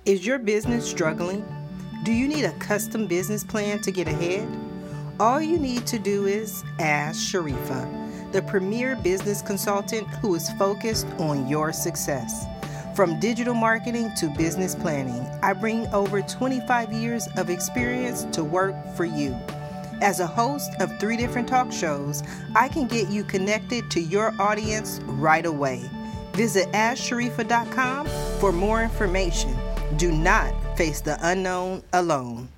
Is your business struggling? Do you need a custom business plan to get ahead? All you need to do is ask Sharifa, the premier business consultant who is focused on your success. From digital marketing to business planning, I bring over 25 years of experience to work for you. As a host of 3 different talk shows, I can get you connected to your audience right away. Visit AskSharifa.com for more information. Do not face the unknown alone.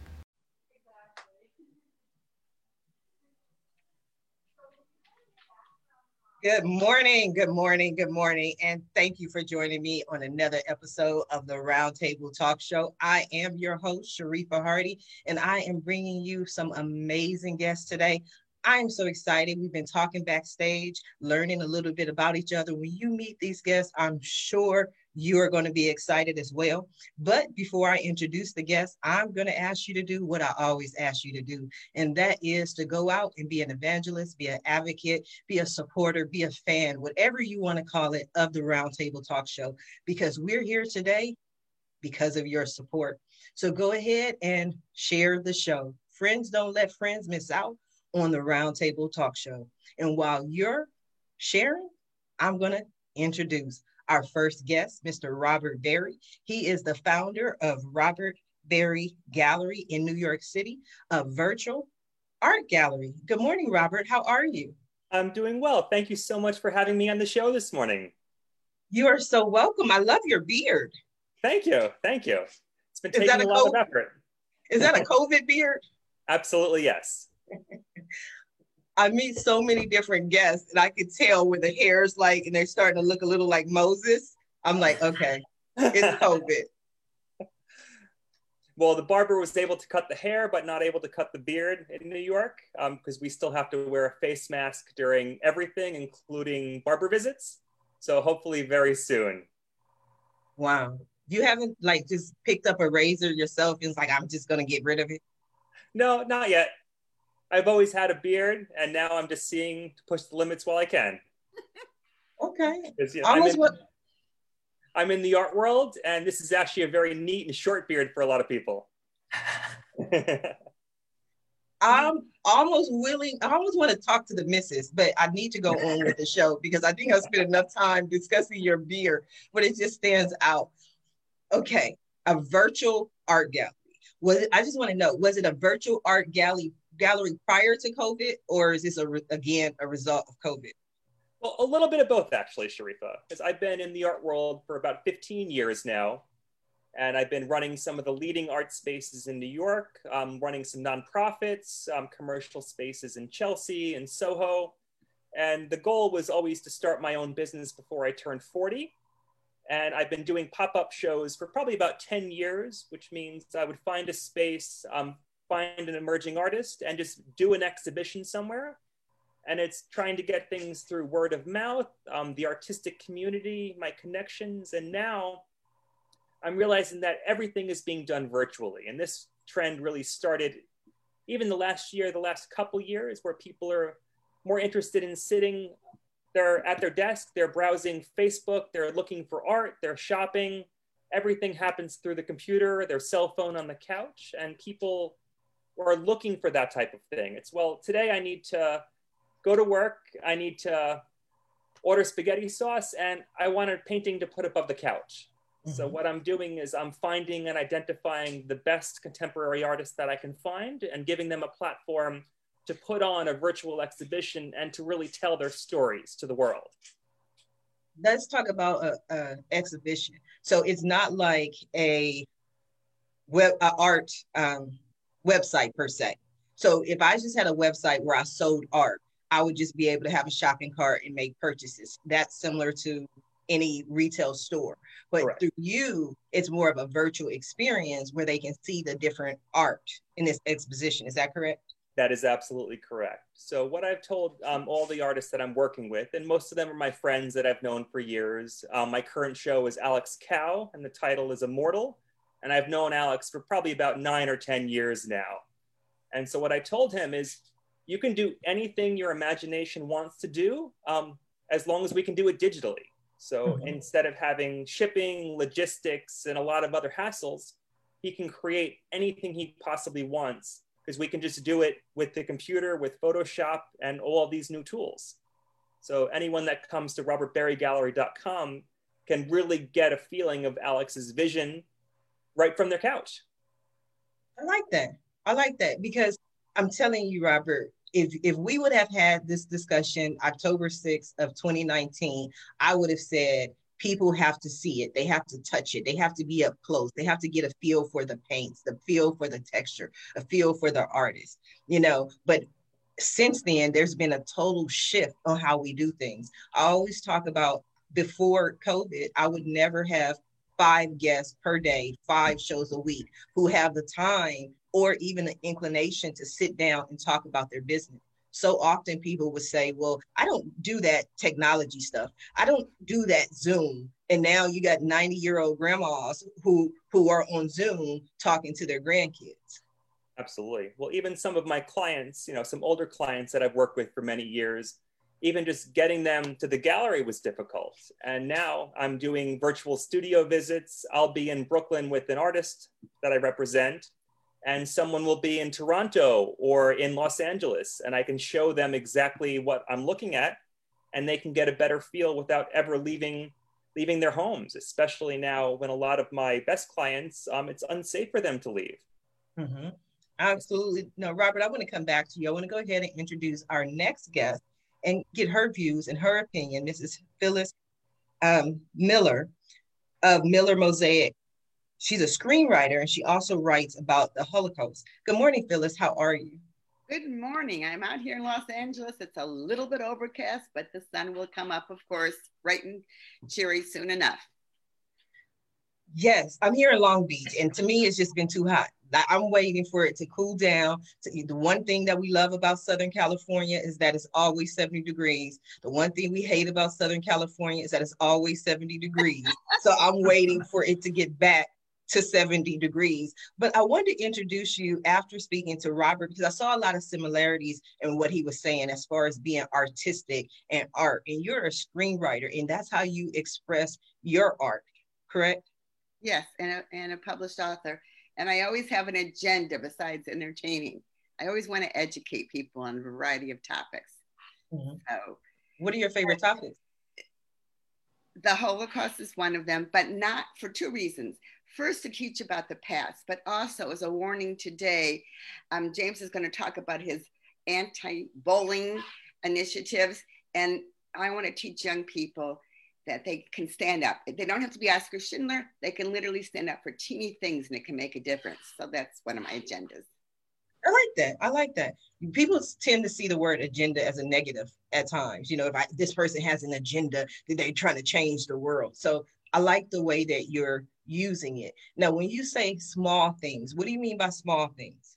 Good morning, good morning, good morning, and thank you for joining me on another episode of the Roundtable Talk Show. I am your host, Sharifa Hardy, and I am bringing you some amazing guests today. I'm so excited. We've been talking backstage, learning a little bit about each other. When you meet these guests, I'm sure you're going to be excited as well. But before I introduce the guests, I'm going to ask you to do what I always ask you to do, and that is to go out and be an evangelist, be an advocate, be a supporter, be a fan, whatever you want to call it, of the Roundtable Talk Show, because we're here today because of your support. So go ahead and share the show. Friends don't let friends miss out on the Roundtable Talk Show. And while you're sharing, I'm going to introduce our first guest, Mr. Robert Berry. He is the founder of Robert Berry Gallery in New York City, a virtual art gallery. Good morning, Robert. How are you? I'm doing well. Thank you so much for having me on the show this morning. You are so welcome. I love your beard. Thank you. Thank you. It's been taking a lot of effort. Is that a COVID beard? Absolutely, yes. I meet so many different guests, and I could tell where the hair is like, and they're starting to look a little like Moses. I'm like, okay, it's COVID. Well, the barber was able to cut the hair, but not able to cut the beard in New York, because we still have to wear a face mask during everything, including barber visits. So hopefully very soon. Wow. You haven't like just picked up a razor yourself and it's like, I'm just going to get rid of it? No, not yet. I've always had a beard, and now I'm just seeing to push the limits while I can. Okay. You know, I'm in the art world, and this is actually a very neat and short beard for a lot of people. I'm almost willing. I almost want to talk to the missus, but I need to go on with the show because I think I've spent enough time discussing your beard, but it just stands out. Okay, a virtual art gallery. I just want to know, was it a virtual art gallery prior to COVID, or is this again a result of COVID? Well, a little bit of both, actually, Sharifa, because I've been in the art world for about 15 years now, and I've been running some of the leading art spaces in New York, running some nonprofits, commercial spaces in Chelsea and Soho, and the goal was always to start my own business before I turned 40, and I've been doing pop-up shows for probably about 10 years, which means I would find a space, find an emerging artist, and just do an exhibition somewhere. And it's trying to get things through word of mouth, the artistic community, my connections. And now I'm realizing that everything is being done virtually. And this trend really started even the last couple years, where people are more interested in sitting, they're at their desk, they're browsing Facebook, they're looking for art, they're shopping. Everything happens through the computer, their cell phone on the couch, and people are looking for that type of thing. It's, well, today I need to go to work, I need to order spaghetti sauce, and I want a painting to put above the couch. Mm-hmm. So what I'm doing is I'm finding and identifying the best contemporary artists that I can find and giving them a platform to put on a virtual exhibition and to really tell their stories to the world. Let's talk about an exhibition. So it's not like a art website per se. So if I just had a website where I sold art, I would just be able to have a shopping cart and make purchases. That's similar to any retail store. But Correct. Through you, it's more of a virtual experience where they can see the different art in this exposition. Is that correct? That is absolutely correct. So what I've told all the artists that I'm working with, and most of them are my friends that I've known for years. My current show is Alex Cow, and the title is Immortal. And I've known Alex for probably about 9 or 10 years now. And so what I told him is, you can do anything your imagination wants to do, as long as we can do it digitally. So instead of having shipping, logistics, and a lot of other hassles, he can create anything he possibly wants because we can just do it with the computer, with Photoshop, and all of these new tools. So anyone that comes to robertberrygallery.com can really get a feeling of Alex's vision right from their couch. I like that. I like that because I'm telling you, Robert, if we would have had this discussion October 6th of 2019, I would have said people have to see it. They have to touch it. They have to be up close. They have to get a feel for the paints, the feel for the texture, a feel for the artist, you know, but since then, there's been a total shift on how we do things. I always talk about before COVID, I would never have 5 guests per day, 5 shows a week who have the time or even the inclination to sit down and talk about their business. So often people would say, well, I don't do that technology stuff. I don't do that Zoom. And now you got 90-year-old grandmas who are on Zoom talking to their grandkids. Absolutely. Well, even some of my clients, you know, some older clients that I've worked with for many years, even just getting them to the gallery was difficult. And now I'm doing virtual studio visits. I'll be in Brooklyn with an artist that I represent, and someone will be in Toronto or in Los Angeles, and I can show them exactly what I'm looking at, and they can get a better feel without ever leaving their homes, especially now when a lot of my best clients, it's unsafe for them to leave. Mm-hmm. Absolutely. No, Robert, I want to come back to you. I want to go ahead and introduce our next guest and get her views and her opinion. Mrs. Phyllis Miller of Miller Mosaic. She's a screenwriter and she also writes about the Holocaust. Good morning, Phyllis. How are you? Good morning. I'm out here in Los Angeles. It's a little bit overcast, but the sun will come up, of course, bright and cheery soon enough. Yes, I'm here in Long Beach, and to me, it's just been too hot. I'm waiting for it to cool down. The one thing that we love about Southern California is that it's always 70 degrees. The one thing we hate about Southern California is that it's always 70 degrees. So I'm waiting for it to get back to 70 degrees. But I wanted to introduce you after speaking to Robert, because I saw a lot of similarities in what he was saying as far as being artistic and art. And you're a screenwriter, and that's how you express your art, correct? Yes, and a published author. And I always have an agenda besides entertaining. I always want to educate people on a variety of topics. Mm-hmm. So, what are your favorite topics? The Holocaust is one of them, but not for 2 reasons. First, to teach about the past, but also as a warning today, James is going to talk about his anti-bullying initiatives. And I want to teach young people that they can stand up. They don't have to be Oscar Schindler. They can literally stand up for teeny things and it can make a difference. So that's one of my agendas. I like that. I like that. People tend to see the word agenda as a negative at times. You know, if this person has an agenda, that they're trying to change the world. So I like the way that you're using it. Now, when you say small things, what do you mean by small things?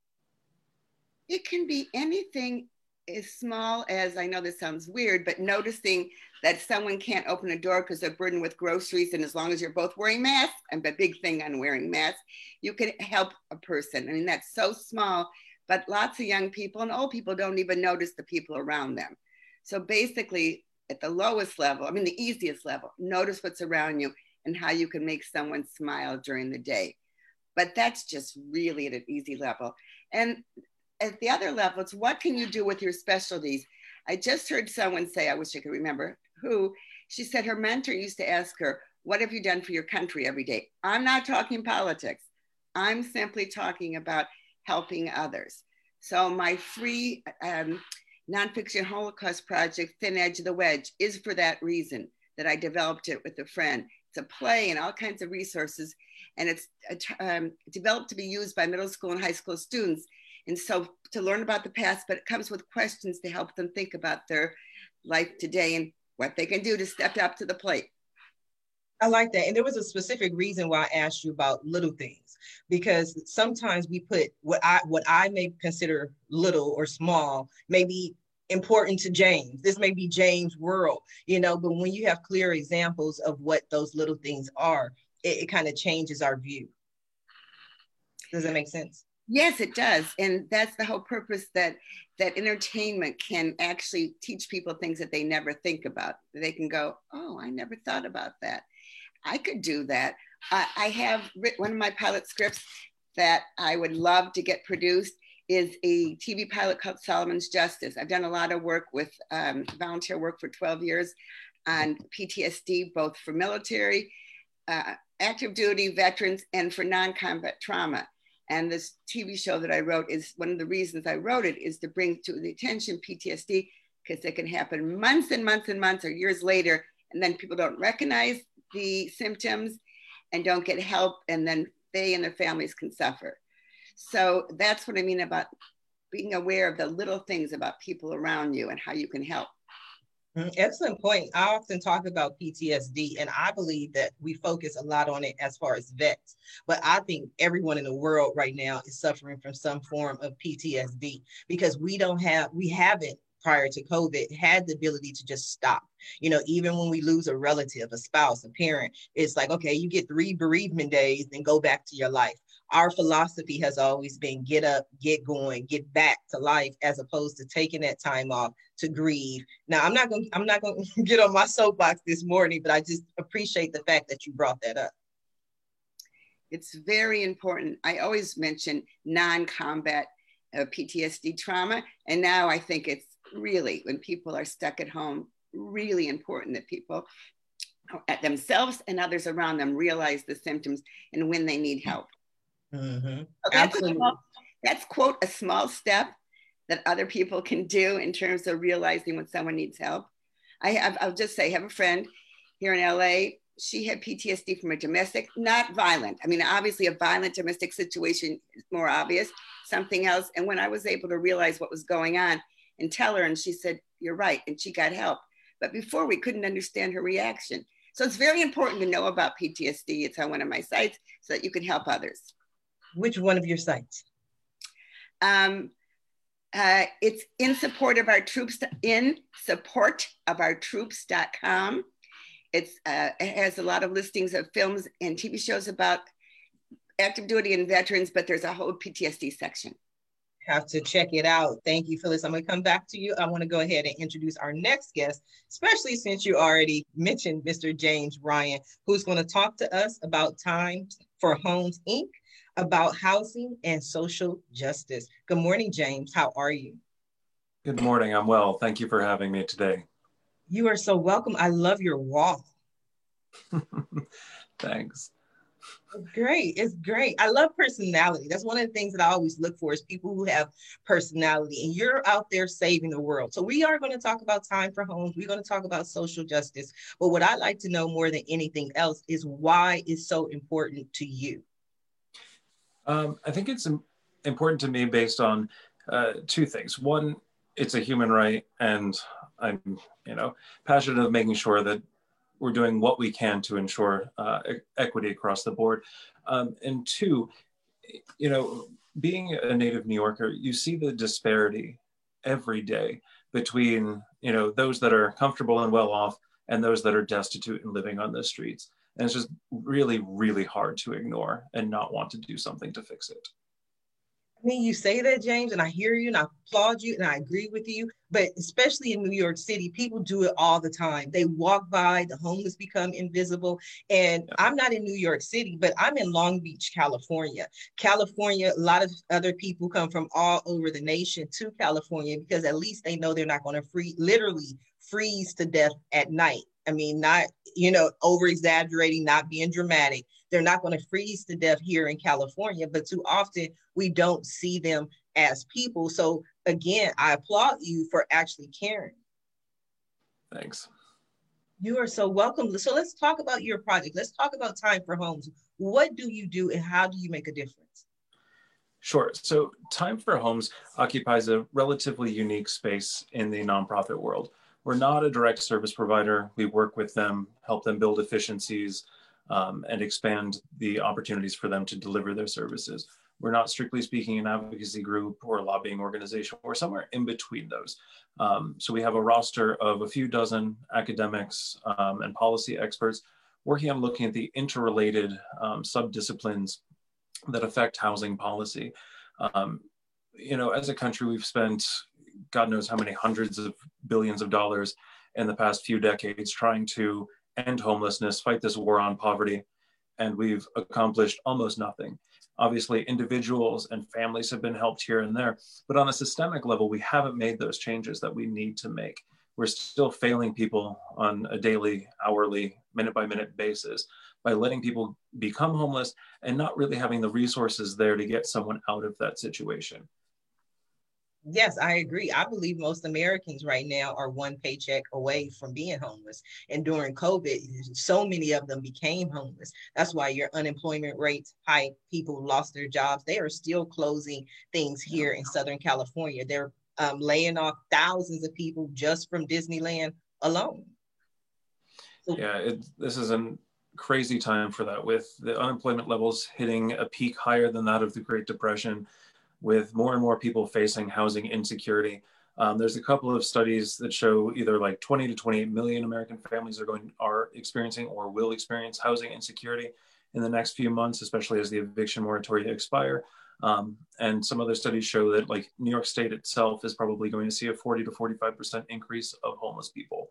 It can be anything as small as, I know this sounds weird, but noticing that someone can't open a door because they're burdened with groceries, and as long as you're both wearing masks, I'm a big thing on wearing masks, you can help a person. I mean, that's so small, but lots of young people and old people don't even notice the people around them. So basically, at the lowest level, I mean, the easiest level, notice what's around you and how you can make someone smile during the day. But that's just really at an easy level. And at the other level, it's what can you do with your specialties? I just heard someone say, I wish I could remember who, she said her mentor used to ask her, what have you done for your country every day? I'm not talking politics. I'm simply talking about helping others. So my free nonfiction Holocaust project, Thin Edge of the Wedge, is for that reason, that I developed it with a friend. It's a play and all kinds of resources. And it's developed to be used by middle school and high school students. And so to learn about the past, but it comes with questions to help them think about their life today and what they can do to step up to the plate. I like that. And there was a specific reason why I asked you about little things, because sometimes we put what I may consider little or small, maybe important to James. This may be James' world, you know, but when you have clear examples of what those little things are, it kind of changes our view. Does that make sense? Yes, it does. And that's the whole purpose, that entertainment can actually teach people things that they never think about. They can go, oh, I never thought about that. I could do that. I have written one of my pilot scripts that I would love to get produced is a TV pilot called Solomon's Justice. I've done a lot of work with volunteer work for 12 years on PTSD, both for military, active duty veterans, and for non-combat trauma. And this TV show that I wrote is one of the reasons I wrote it is to bring to the attention PTSD, because it can happen months and months and months or years later, and then people don't recognize the symptoms and don't get help, and then they and their families can suffer. So that's what I mean about being aware of the little things about people around you and how you can help. Excellent point. I often talk about PTSD, and I believe that we focus a lot on it as far as vets, but I think everyone in the world right now is suffering from some form of PTSD because we haven't prior to COVID had the ability to just stop. You know, even when we lose a relative, a spouse, a parent, it's like, okay, you get 3 bereavement days, then go back to your life. Our philosophy has always been get up, get going, get back to life, as opposed to taking that time off to grieve. Now, I'm not going to get on my soapbox this morning, but I just appreciate the fact that you brought that up. It's very important. I always mention non-combat PTSD trauma. And now I think it's really, when people are stuck at home, really important that people at themselves and others around them realize the symptoms and when they need help. Mm-hmm. So that's quote a small step that other people can do in terms of realizing when someone needs help. I'll just say, I have a friend here in LA. She had PTSD from a domestic, not violent. I mean, obviously a violent domestic situation is more obvious, something else. And when I was able to realize what was going on and tell her, and she said, you're right. And she got help. But before, we couldn't understand her reaction. So it's very important to know about PTSD. It's on one of my sites so that you can help others. Which one of your sites? It's in support of our troops, in supportofourtroops.com. It has a lot of listings of films and TV shows about active duty and veterans, but there's a whole PTSD section. Have to check it out. Thank you, Phyllis. I'm going to come back to you. I want to go ahead and introduce our next guest, especially since you already mentioned Mr. James Ryan, who's going to talk to us about Time for Homes, Inc., about housing and social justice. Good morning, James. How are you? Good morning. I'm well. Thank you for having me today. You are so welcome. I love your wall. Thanks. Great. It's great. I love personality. That's one of the things that I always look for is people who have personality, and you're out there saving the world. So we are going to talk about Time for Homes. We're going to talk about social justice. But what I'd like to know more than anything else is why it's so important to you. I think it's important to me based on 2 things. One, it's a human right, and I'm, passionate of making sure that we're doing what we can to ensure equity across the board. And 2, being a native New Yorker, you see the disparity every day between, those that are comfortable and well off and those that are destitute and living on the streets. And it's just really, really hard to ignore and not want to do something to fix it. I mean, you say that, James, and I hear you and I applaud you and I agree with you, but especially in New York City, people do it all the time. They walk by, the homeless become invisible. And yeah. I'm not in New York City, but I'm in Long Beach, California. California, a lot of other people come from all over the nation to California because at least they know they're not going to literally freeze to death at night. I mean, not, over exaggerating, not being dramatic. They're not going to freeze to death here in California, but too often we don't see them as people. So again, I applaud you for actually caring. Thanks. You are so welcome. So let's talk about your project. Let's talk about Time for Homes. What do you do and how do you make a difference? Sure. So Time for Homes occupies a relatively unique space in the nonprofit world. We're not a direct service provider. We work with them, help them build efficiencies, and expand the opportunities for them to deliver their services. We're not strictly speaking an advocacy group or a lobbying organization. We're somewhere in between those. So we have a roster of a few dozen academics and policy experts working on looking at the interrelated subdisciplines that affect housing policy. Um, as a country, we've spent God knows how many hundreds of billions of dollars in the past few decades trying to end homelessness, fight this war on poverty, and we've accomplished almost nothing. Obviously, individuals and families have been helped here and there, but on a systemic level, we haven't made those changes that we need to make. We're still failing people on a daily, hourly, minute-by-minute basis by letting people become homeless and not really having the resources there to get someone out of that situation. Yes, I agree. I believe most Americans right now are one paycheck away from being homeless. And during COVID, so many of them became homeless. That's why your unemployment rates high. People lost their jobs. They are still closing things here in Southern California. They're laying off thousands of people just from Disneyland alone. So, yeah, this is a crazy time for that, with the unemployment levels hitting a peak higher than that of the Great Depression, with more and more people facing housing insecurity. There's a couple of studies that show either like 20 to 28 million American families are experiencing or will experience housing insecurity in the next few months, especially as the eviction moratoria expire. And some other studies show that like New York State itself is probably going to see a 40 to 45% increase of homeless people.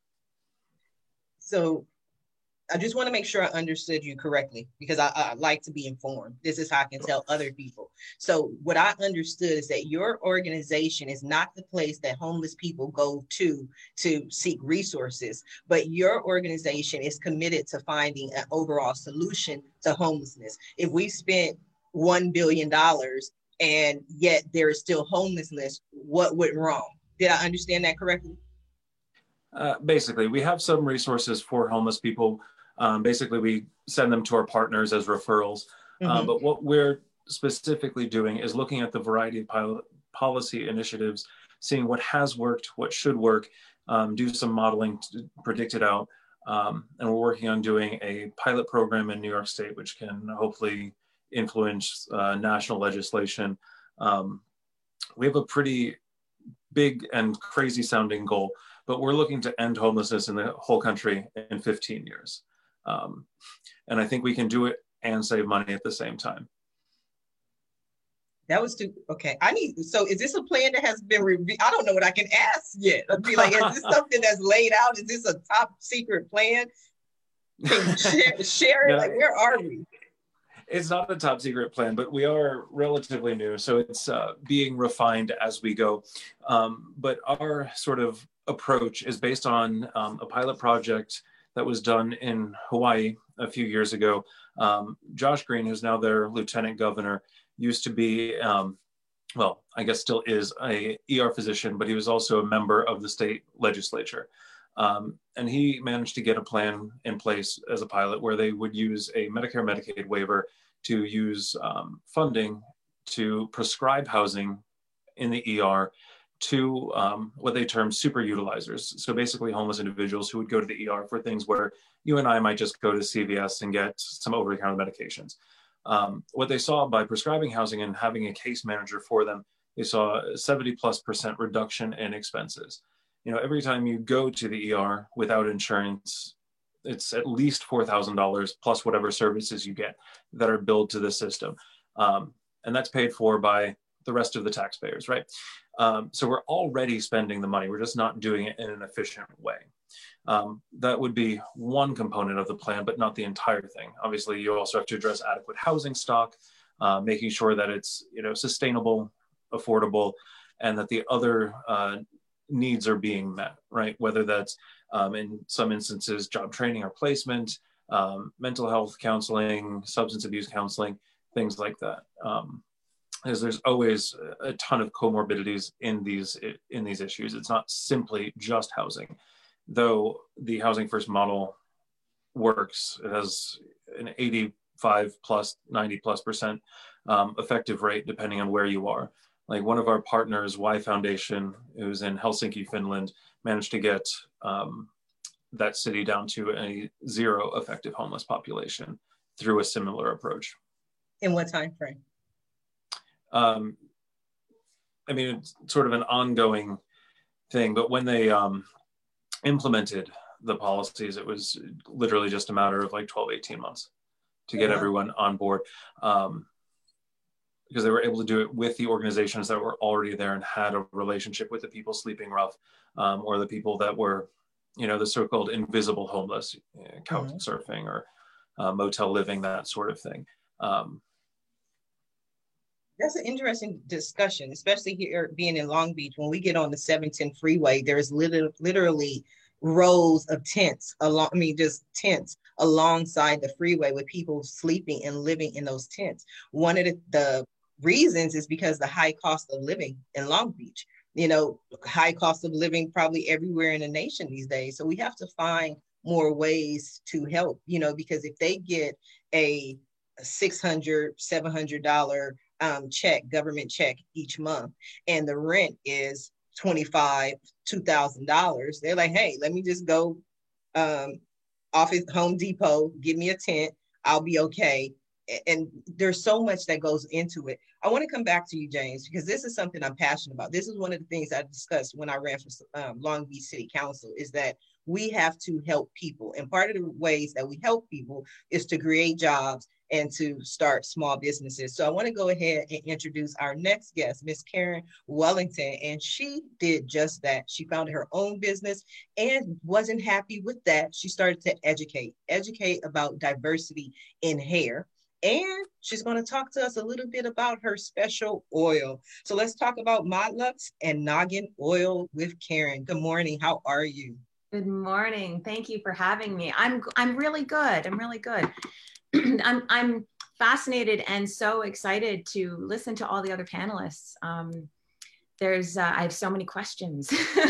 So I just want to make sure I understood you correctly, because I like to be informed. This is how I can tell other people. So what I understood is that your organization is not the place that homeless people go to seek resources, but your organization is committed to finding an overall solution to homelessness. If we spent $1 billion and yet there is still homelessness, what went wrong? Did I understand that correctly? Basically, we have some resources for homeless people. Basically, we send them to our partners as referrals. Mm-hmm. But what we're specifically doing is looking at the variety of policy initiatives, seeing what has worked, what should work, do some modeling to predict it out. And we're working on doing a pilot program in New York State, which can hopefully influence national legislation. We have a pretty big and crazy sounding goal, but we're looking to end homelessness in the whole country in 15 years. And I think we can do it and save money at the same time. That was too, okay. So is this a plan that has been reviewed? I don't know what I can ask yet. I'd be like, is this something that's laid out? Is this a top secret plan? Can you share it? No, like, where are we? It's not a top secret plan, but we are relatively new. So it's being refined as we go. But our sort of approach is based on a pilot project that was done in Hawaii a few years ago. Josh Green, who's now their lieutenant governor, used to be, well, I guess still is a ER physician, but he was also a member of the state legislature. And he managed to get a plan in place as a pilot where they would use a Medicare Medicaid waiver to use funding to prescribe housing in the ER to what they term super utilizers. So basically homeless individuals who would go to the ER for things where you and I might just go to CVS and get some over-the-counter medications. What they saw by prescribing housing and having a case manager for them, they saw a 70+% reduction in expenses. You know, every time you go to the ER without insurance, it's at least $4,000 plus whatever services you get that are billed to the system. And that's paid for by the rest of the taxpayers, right? So we're already spending the money. We're just not doing it in an efficient way. That would be one component of the plan, but not the entire thing. Obviously, you also have to address adequate housing stock, making sure that it's, you know, sustainable, affordable, and that the other needs are being met, right? Whether that's in some instances, job training or placement, mental health counseling, substance abuse counseling, things like that. Because there's always a ton of comorbidities in these issues. It's not simply just housing. Though the Housing First model works, it has an 85 plus, 90+% effective rate depending on where you are. Like one of our partners, Y Foundation, who's in Helsinki, Finland, managed to get that city down to a 0 effective homeless population through a similar approach. In what time frame? I mean, it's sort of an ongoing thing, but when they implemented the policies, it was literally just a matter of like 12, 18 months to get everyone on board. because they were able to do it with the organizations that were already there and had a relationship with the people sleeping rough, or the people that were, the so-called invisible homeless, couch surfing or motel living, that sort of thing. That's an interesting discussion, especially here being in Long Beach. When we get on the 710 freeway, there's literally rows of tents just tents alongside the freeway with people sleeping and living in those tents. One of the reasons is because the high cost of living in Long Beach, high cost of living probably everywhere in the nation these days. So we have to find more ways to help, because if they get a $600, $700 government check each month, and the rent is $2,500, $2,000, they're like, hey, let me just go off at Home Depot, give me a tent, I'll be okay. And there's so much that goes into it. I want to come back to you, James, because this is something I'm passionate about. This is one of the things I discussed when I ran for Long Beach City Council, is that we have to help people. And part of the ways that we help people is to create jobs and to start small businesses. So I want to go ahead and introduce our next guest, Miss Karen Wellington. And she did just that. She founded her own business and wasn't happy with that. She started to educate about diversity in hair. And she's going to talk to us a little bit about her special oil. So let's talk about ModLuxe and Noggin Oil with Karen. Good morning. How are you? Good morning. Thank you for having me. I'm really good. I'm really good. I'm fascinated and so excited to listen to all the other panelists. I have so many questions.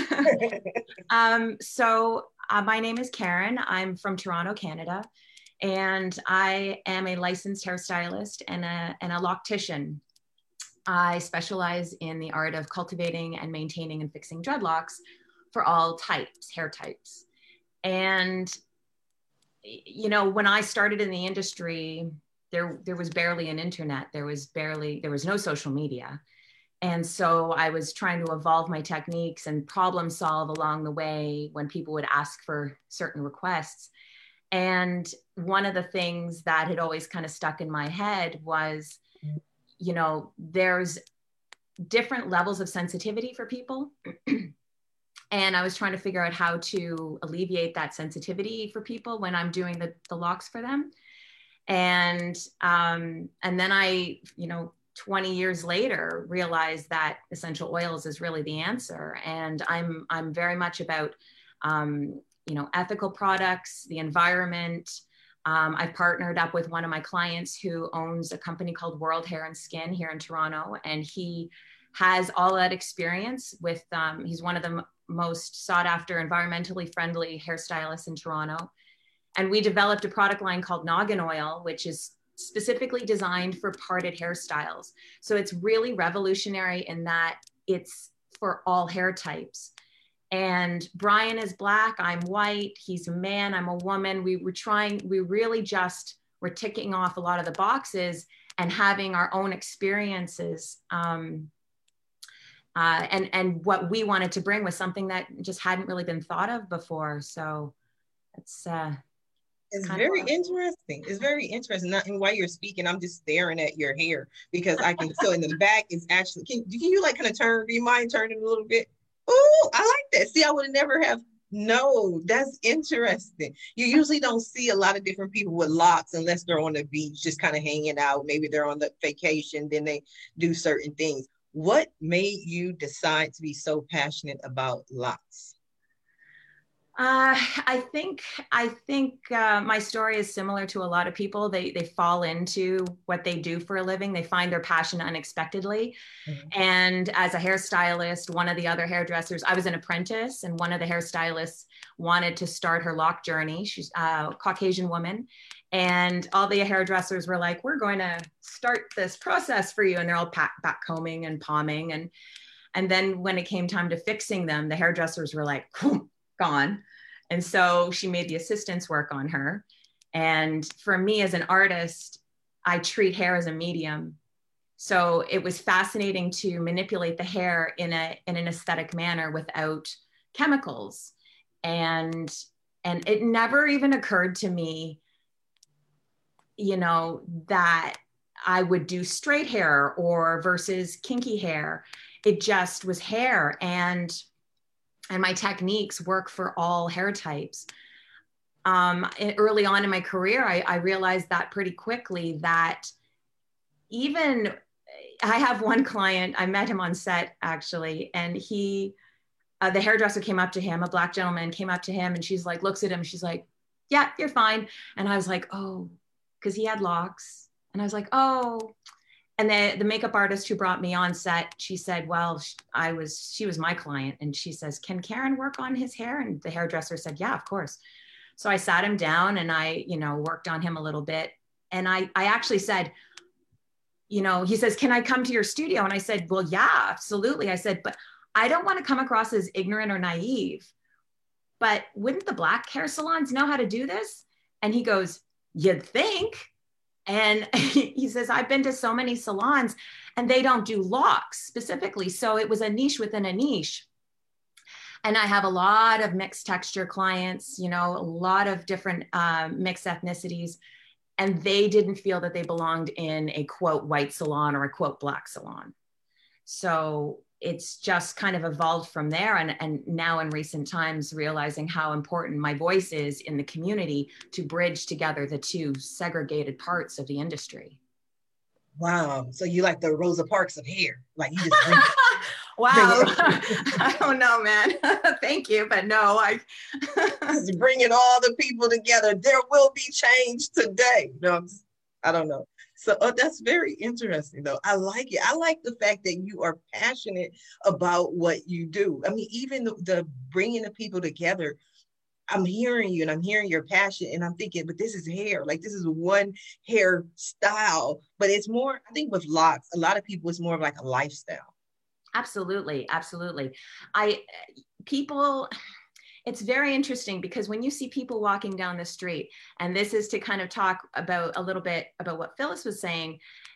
My name is Karen. I'm from Toronto, Canada, and I am a licensed hairstylist and a loctician. I specialize in the art of cultivating and maintaining and fixing dreadlocks for all types, hair types. And when I started in the industry, there was barely an internet. There was no social media. And so I was trying to evolve my techniques and problem solve along the way when people would ask for certain requests. And one of the things that had always kind of stuck in my head was, there's different levels of sensitivity for people. And I was trying to figure out how to alleviate that sensitivity for people when I'm doing the locks for them. And then I, 20 years later, realized that essential oils is really the answer. And I'm very much about, ethical products, the environment. I've partnered up with one of my clients who owns a company called World Hair and Skin here in Toronto. And he has all that experience with, he's one of the most sought after environmentally friendly hairstylists in Toronto. And we developed a product line called Noggin Oil, which is specifically designed for parted hairstyles. So it's really revolutionary in that it's for all hair types. And Brian is Black, I'm white, he's a man, I'm a woman. We really just were ticking off a lot of the boxes and having our own experiences. And what we wanted to bring was something that just hadn't really been thought of before. So it's very interesting. It's very interesting. And while you're speaking, I'm just staring at your hair because I can. So in the back is actually. Can you like kind of turn? Do you mind turning a little bit? Oh, I like that. See, I would never have. No, that's interesting. You usually don't see a lot of different people with locks unless they're on the beach, just kind of hanging out. Maybe they're on the vacation, then they do certain things. What made you decide to be so passionate about locks? I think my story is similar to a lot of people. They fall into what they do for a living. They find their passion unexpectedly. Mm-hmm. And as a hairstylist, one of the other hairdressers, I was an apprentice, and one of the hairstylists wanted to start her lock journey. She's a Caucasian woman. And all the hairdressers were like, we're going to start this process for you. And they're all back combing and palming. And then when it came time to fixing them, the hairdressers were like, gone. And so she made the assistants work on her. And for me as an artist, I treat hair as a medium. So it was fascinating to manipulate the hair in an aesthetic manner without chemicals. And it never even occurred to me, that I would do straight hair or versus kinky hair. It just was hair, and my techniques work for all hair types. Early on in my career, I realized that pretty quickly that even I have one client, I met him on set actually, and he, the hairdresser came up to him, a Black gentleman came up to him, and she's like, looks at him, she's like, yeah, you're fine. And I was like, oh, because he had locks. And I was like, oh. And the makeup artist who brought me on set, she said, well, she was my client. And she says, can Karen work on his hair? And the hairdresser said, yeah, of course. So I sat him down and I, worked on him a little bit. And I actually said, he says, can I come to your studio? And I said, well, yeah, absolutely. I said, but I don't want to come across as ignorant or naive, but wouldn't the Black hair salons know how to do this? And he goes, you'd think. And he says, I've been to so many salons and they don't do locks specifically. So it was a niche within a niche. And I have a lot of mixed texture clients, a lot of different mixed ethnicities. And they didn't feel that they belonged in a quote white salon or a quote Black salon. So it's just kind of evolved from there. And now in recent times, realizing how important my voice is in the community to bridge together the two segregated parts of the industry. Wow. So you like the Rosa Parks of hair. Like you just bring wow. I don't know, man. Thank you. But no, just bringing all the people together. There will be change today. I don't know. So that's very interesting, though. I like it. I like the fact that you are passionate about what you do. I mean, even the bringing the people together, I'm hearing you and I'm hearing your passion and I'm thinking, but this is hair. Like this is one hair style, but it's more, I think with locks, a lot of people, it's more of like a lifestyle. Absolutely. Absolutely. It's very interesting because when you see people walking down the street, and this is to kind of talk about a little bit about what Phyllis was saying,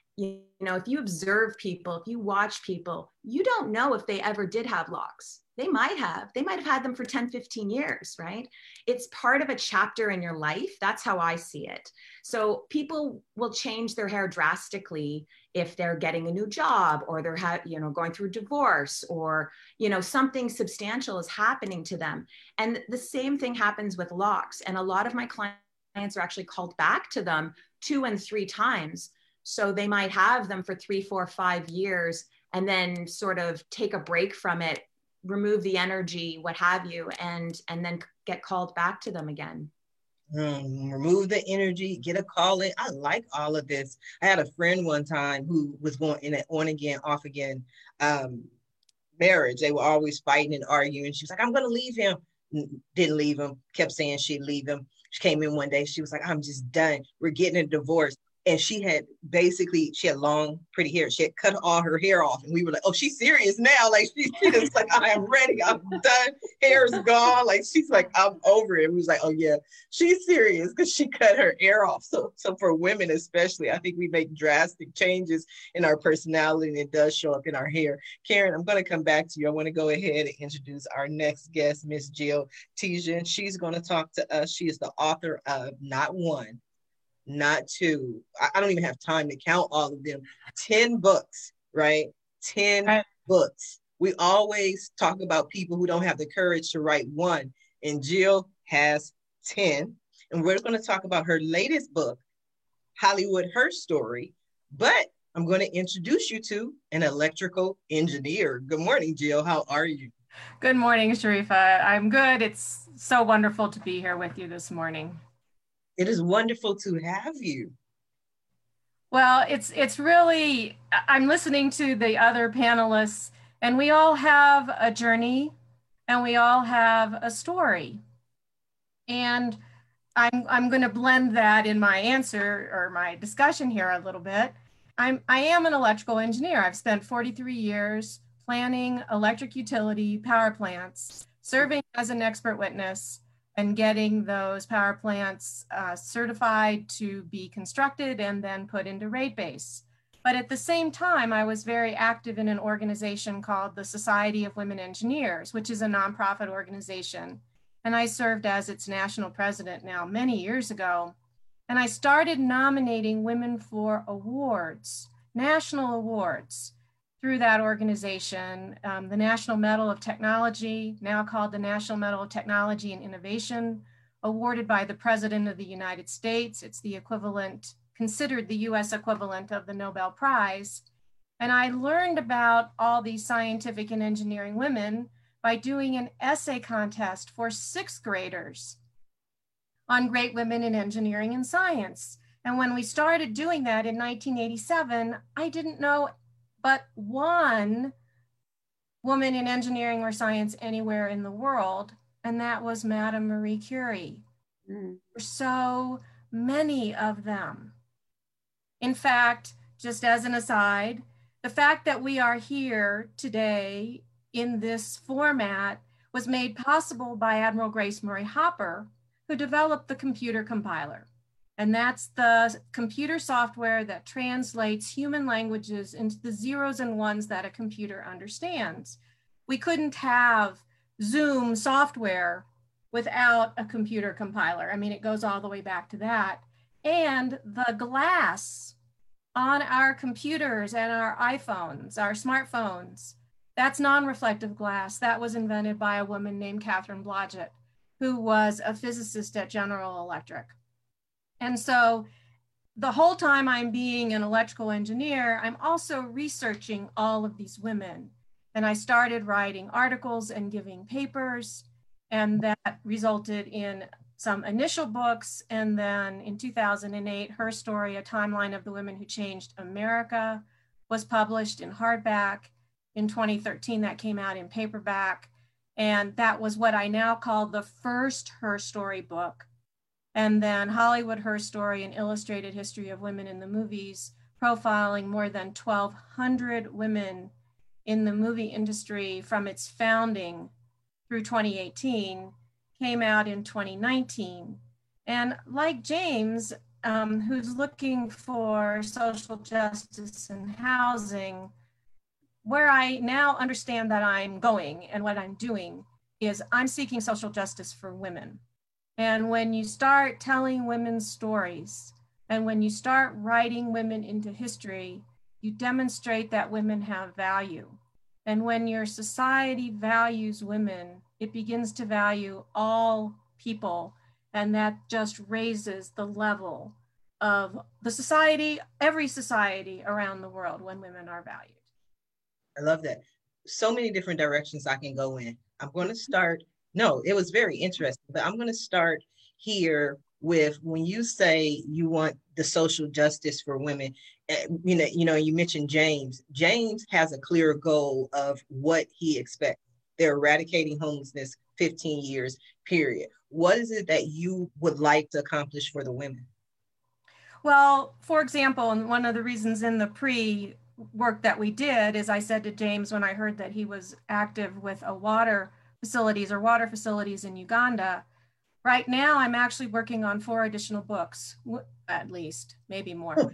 if you observe people, if you watch people, you don't know if they ever did have locks. They might have had them for 10, 15 years, right? It's part of a chapter in your life. That's how I see it. So people will change their hair drastically if they're getting a new job or they're going through divorce or, something substantial is happening to them. And the same thing happens with locks. And a lot of my clients are actually called back to them 2 and 3 times. So they might have them for 3, 4, 5 years and then sort of take a break from it, remove the energy, what have you, and then get called back to them again. Remove the energy, get a call in. I like all of this. I had a friend one time who was going in an on again, off again marriage. They were always fighting and arguing. She was like, I'm going to leave him. Didn't leave him. Kept saying she'd leave him. She came in one day. She was like, I'm just done. We're getting a divorce. And she had long, pretty hair. She had cut all her hair off. And we were like, oh, she's serious now. Like she just like, I am ready. I'm done. Hair's gone. Like, she's like, I'm over it. We was like, oh yeah, she's serious because she cut her hair off. So for women, especially, I think we make drastic changes in our personality and it does show up in our hair. Karen, I'm going to come back to you. I want to go ahead and introduce our next guest, Miss Jill Tijan. She's going to talk to us. She is the author of Not One, Not Two. I don't even have time to count all of them. 10 books, right? 10 books. We always talk about people who don't have the courage to write one, and Jill has 10. And we're going to talk about her latest book, Hollywood Her Story. But I'm going to introduce you to an electrical engineer. Good morning, Jill. How are you? Good morning, Sharifa. I'm good. It's so wonderful to be here with you this morning. It is wonderful to have you. Well, it's really, I'm listening to the other panelists and we all have a journey and we all have a story. And I'm going to blend that in my answer or my discussion here a little bit. I am an electrical engineer. I've spent 43 years planning electric utility power plants, serving as an expert witness, and getting those power plants certified to be constructed and then put into rate base. But at the same time, I was very active in an organization called the Society of Women Engineers, which is a nonprofit organization. And I served as its national president now many years ago. And I started nominating women for awards, national awards, through that organization. The National Medal of Technology, now called the National Medal of Technology and Innovation, awarded by the President of the United States. It's the equivalent, considered the US equivalent of the Nobel Prize. And I learned about all these scientific and engineering women by doing an essay contest for 6th graders on great women in engineering and science. And when we started doing that in 1987, I didn't know but one woman in engineering or science anywhere in the world, and that was Madame Marie Curie. There were so many of them. In fact, just as an aside, the fact that we are here today in this format was made possible by Admiral Grace Murray Hopper, who developed the computer compiler. And that's the computer software that translates human languages into the zeros and ones that a computer understands. We couldn't have Zoom software without a computer compiler. I mean, it goes all the way back to that. And the glass on our computers and our iPhones, our smartphones, that's non-reflective glass. That was invented by a woman named Catherine Blodgett, who was a physicist at General Electric. And so the whole time I'm being an electrical engineer, I'm also researching all of these women. And I started writing articles and giving papers, and that resulted in some initial books. And then in 2008, Her Story, A Timeline of the Women Who Changed America, was published in hardback. In 2013, that came out in paperback. And that was what I now call the first Her Story book. And then Hollywood Her Story, An Illustrated History of Women in the Movies, profiling more than 1,200 women in the movie industry from its founding through 2018, came out in 2019. And like James, who's looking for social justice and housing, where I now understand that I'm going and what I'm doing is I'm seeking social justice for women. And when you start telling women's stories, and when you start writing women into history, you demonstrate that women have value. And when your society values women, it begins to value all people. And that just raises the level of the society, every society around the world when women are valued. I love that. So many different directions I can go in. I'm going to start. No, it was very interesting, but I'm going to start here with when you say you want the social justice for women. You mentioned James. James has a clear goal of what he expects. They're eradicating homelessness 15 years, period. What is it that you would like to accomplish for the women? Well, for example, and one of the reasons in the pre-work that we did is I said to James when I heard that he was active with a water facilities in Uganda. Right now, I'm actually working on 4 additional books, at least, maybe more.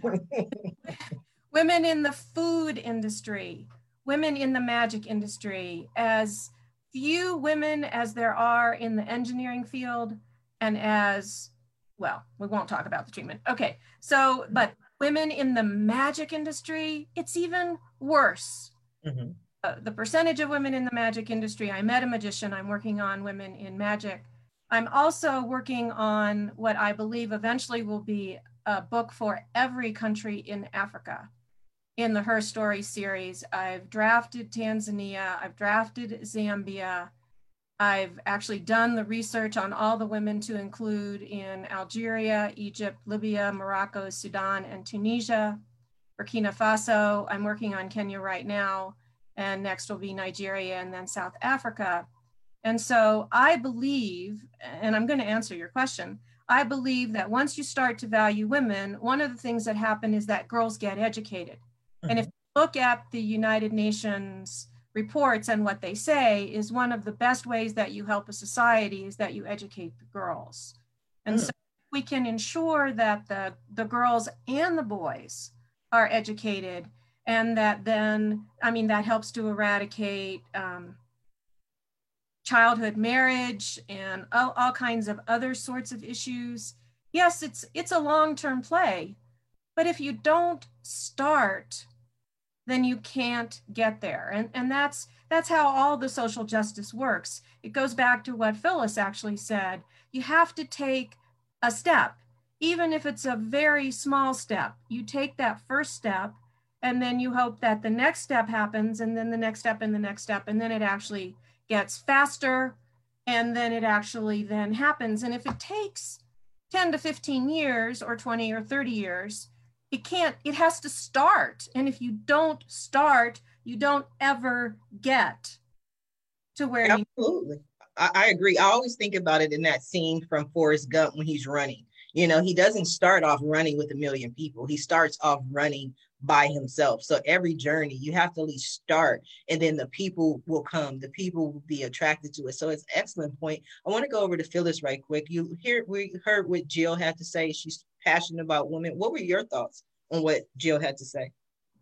Women in the food industry, women in the magic industry, as few women as there are in the engineering field, and as, well, we won't talk about the treatment. Okay, so, but women in the magic industry, it's even worse. Mm-hmm. The percentage of women in the magic industry, I met a magician, I'm working on women in magic. I'm also working on what I believe eventually will be a book for every country in Africa. In the Her Story series, I've drafted Tanzania, I've drafted Zambia. I've actually done the research on all the women to include in Algeria, Egypt, Libya, Morocco, Sudan, and Tunisia. Burkina Faso, I'm working on Kenya right now. And next will be Nigeria and then South Africa. And so I believe, and I'm going to answer your question, I believe that once you start to value women, one of the things that happen is that girls get educated. Mm-hmm. And if you look at the United Nations reports and what they say is one of the best ways that you help a society is that you educate the girls. And so we can ensure that the girls and the boys are educated, and that then, that helps to eradicate childhood marriage and all kinds of other sorts of issues. yes, it's a long-term play, but if you don't start, then you can't get there. And that's how all the social justice works. It goes back to what Phyllis actually said. You have to take a step, even if it's a very small step. You take that first step, and then you hope that the next step happens, and then the next step, and the next step, and then it actually gets faster, and then it actually then happens. And if it takes 10 to 15 years or 20 or 30 years, it has to start. And if you don't start, you don't ever get to where you. Absolutely. I agree. I always think about it in that scene from Forrest Gump when he's running. You know, he doesn't start off running with 1 million people. He starts off running by himself. So every journey, you have to at least start, and then the people will come. The people will be attracted to it. So it's an excellent point. I want to go over to Phyllis right quick. We heard what Jill had to say. She's passionate about women. What were your thoughts on what Jill had to say?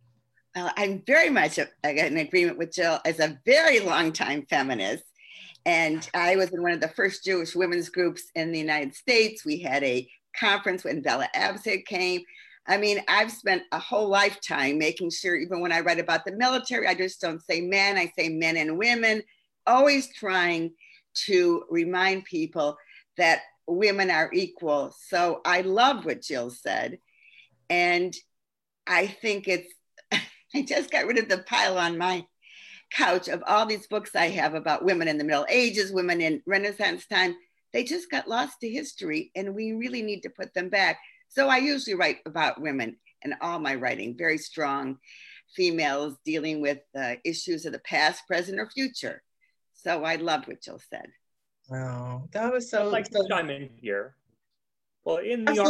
I'm very much in agreement with Jill as a very long time feminist. And I was in one of the first Jewish women's groups in the United States. We had a conference when Bella Abzug came. I mean, I've spent a whole lifetime making sure, even when I write about the military, I just don't say men, I say men and women, always trying to remind people that women are equal. So I love what Jill said. And I think I just got rid of the pile on my couch of all these books I have about women in the Middle Ages, women in Renaissance time. They just got lost to history, and we really need to put them back. So I usually write about women in all my writing, very strong females dealing with issues of the past, present, or future. So I loved what Jill said. Oh, that was so. I'd like to chime in here. Well, in the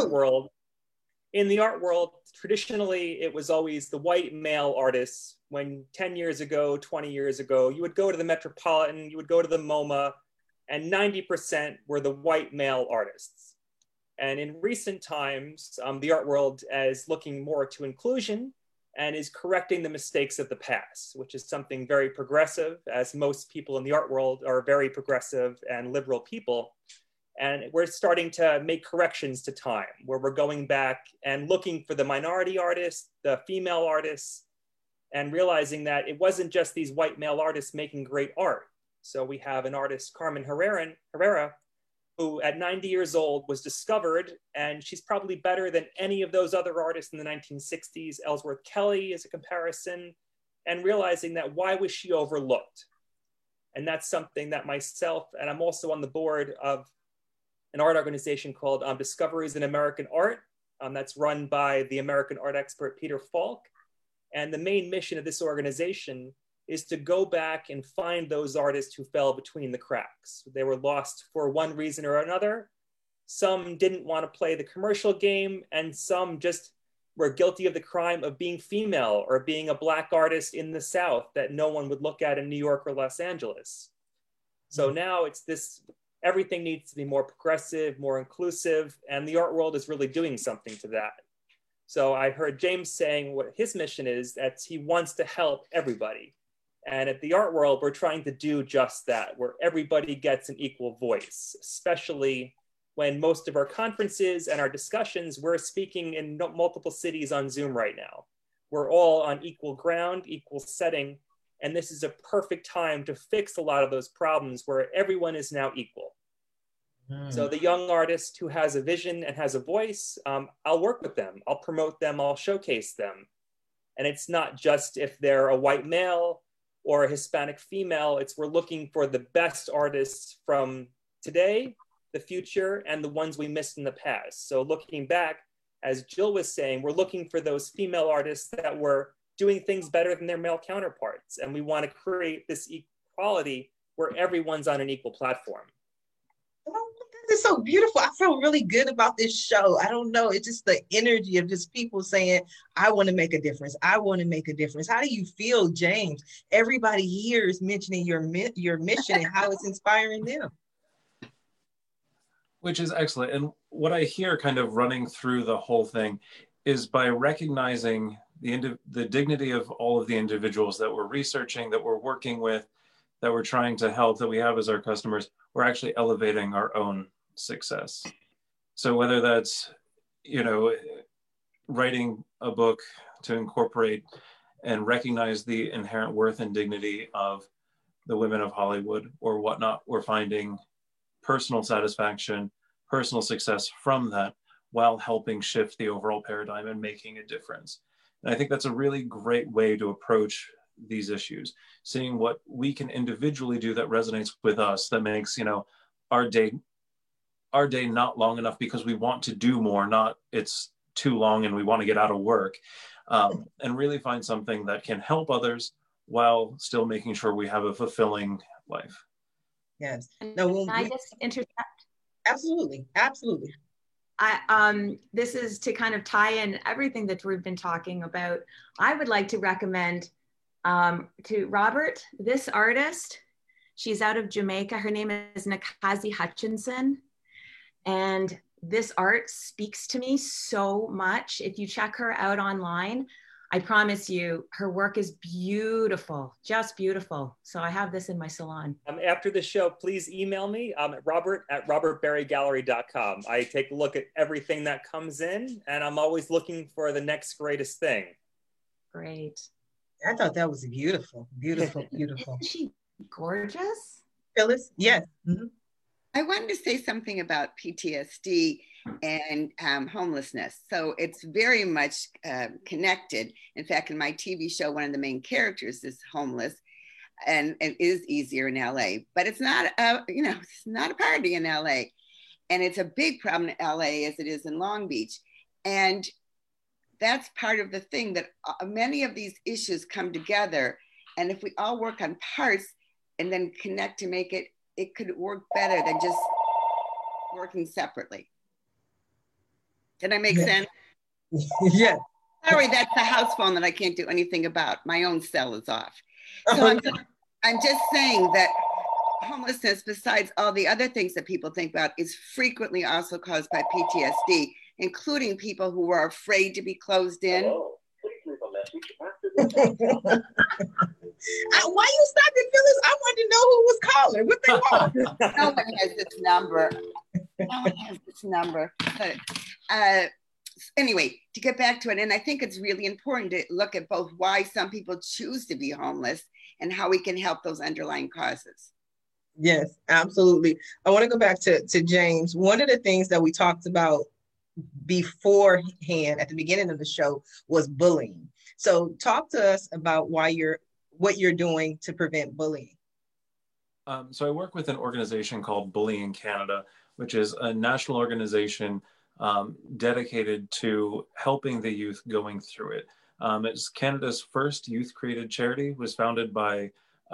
art world, traditionally, it was always the white male artists. When 10 years ago, 20 years ago, you would go to the Metropolitan, you would go to the MoMA, and 90% were the white male artists. And in recent times, the art world is looking more to inclusion and is correcting the mistakes of the past, which is something very progressive, as most people in the art world are very progressive and liberal people. And we're starting to make corrections to time, where we're going back and looking for the minority artists, the female artists, and realizing that it wasn't just these white male artists making great art. So we have an artist, Carmen Herrera, who at 90 years old was discovered, and she's probably better than any of those other artists in the 1960s. Ellsworth Kelly is a comparison, and realizing that why was she overlooked? And that's something that myself, and I'm also on the board of an art organization called Discoveries in American Art. That's run by the American art expert, Peter Falk. And the main mission of this organization is to go back and find those artists who fell between the cracks. They were lost for one reason or another. Some didn't want to play the commercial game, and some just were guilty of the crime of being female or being a Black artist in the South that no one would look at in New York or Los Angeles. So now it's this, everything needs to be more progressive, more inclusive, and the art world is really doing something to that. So I heard James saying what his mission is, that he wants to help everybody. And at the art world, we're trying to do just that, where everybody gets an equal voice, especially when most of our conferences and our discussions, we're speaking in multiple cities on Zoom right now. We're all on equal ground, equal setting, and this is a perfect time to fix a lot of those problems where everyone is now equal. So the young artist who has a vision and has a voice, I'll work with them, I'll promote them, I'll showcase them. And it's not just if they're a white male or a Hispanic female, it's we're looking for the best artists from today, the future, and the ones we missed in the past. So looking back, as Jill was saying, we're looking for those female artists that were doing things better than their male counterparts. And we want to create this equality where everyone's on an equal platform. It's so beautiful. I feel really good about this show. I don't know. It's just the energy of just people saying, I want to make a difference. I want to make a difference. How do you feel, James? Everybody here is mentioning your mission and how it's inspiring them. Which is excellent. And what I hear kind of running through the whole thing is by recognizing the dignity of all of the individuals that we're researching, that we're working with, that we're trying to help, that we have as our customers, we're actually elevating our own success. So whether that's, you know, writing a book to incorporate and recognize the inherent worth and dignity of the women of Hollywood or whatnot, we're finding personal satisfaction, personal success from that while helping shift the overall paradigm and making a difference. And I think that's a really great way to approach these issues, seeing what we can individually do that resonates with us, that makes, you know, our day not long enough because we want to do more, not it's too long and we want to get out of work, and really find something that can help others while still making sure we have a fulfilling life. Yes. Can I just interject? Absolutely. Absolutely. This is to kind of tie in everything that we've been talking about. I would like to recommend to Robert, this artist. She's out of Jamaica. Her name is Nkazi Hutchinson. And this art speaks to me so much. If you check her out online, I promise you, her work is beautiful, just beautiful. So I have this in my salon. After the show, please email me at robert@robertberrygallery.com. I take a look at everything that comes in, and I'm always looking for the next greatest thing. Great. I thought that was beautiful, beautiful, beautiful. Isn't she gorgeous? Phyllis? Yes. Mm-hmm. I wanted to say something about PTSD and homelessness. So it's very much connected. In fact, in my TV show, one of the main characters is homeless, and it is easier in LA, but it's not, it's not a party in LA. And it's a big problem in LA as it is in Long Beach. And that's part of the thing, that many of these issues come together. And if we all work on parts and then connect to make it, it could work better than just working separately. Did I make sense? Yeah. Sorry, that's the house phone that I can't do anything about. My own cell is off. So I'm just saying that homelessness, besides all the other things that people think about, is frequently also caused by PTSD, including people who are afraid to be closed in. Hello, please leave a message after the Why you stopping, Phyllis? I wanted to know who was calling. What they want? No one has this number. No one has this number. But, anyway, to get back to it, and I think it's really important to look at both why some people choose to be homeless and how we can help those underlying causes. Yes, absolutely. I want to go back to James. One of the things that we talked about beforehand at the beginning of the show was bullying. So talk to us about what you're doing to prevent bullying. So I work with an organization called Bullying Canada, which is a national organization dedicated to helping the youth going through it. It's Canada's first youth-created charity. It was founded by